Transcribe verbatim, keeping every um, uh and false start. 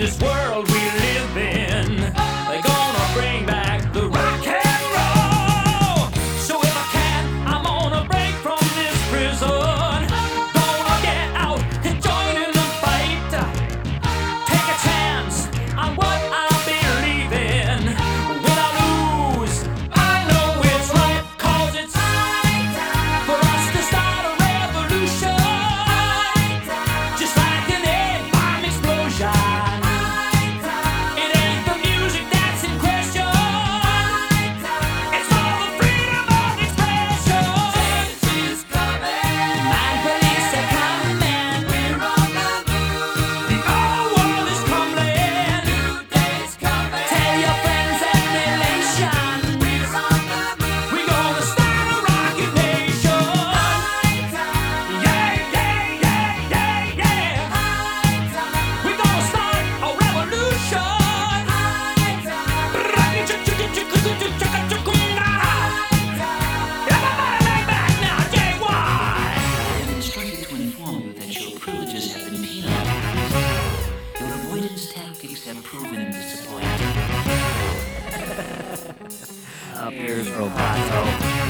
this world we live in. They're gonna bring back the rock and roll. So if I can, I'm gonna break from this prison. Gonna get out and join in the fight. Take a chance on what I believe in. When I lose, I know it's right, 'cause it's time for us to start a revolution. Just like an egg bomb explosion. It ain't the music that's in question. It's for the freedom of expression. Change is coming. Mind police are coming. We're on the move. The old world is crumbling. New day's coming. Tell your friends and relations. We're on the move. We're gonna start a rocket nation. Yeah, yeah, yeah, yeah, yeah. We're gonna start a revolution. I am instructed to inform you that your privileges have been penalized. Your avoidance tactics have proven disappointing. Here's Roboto.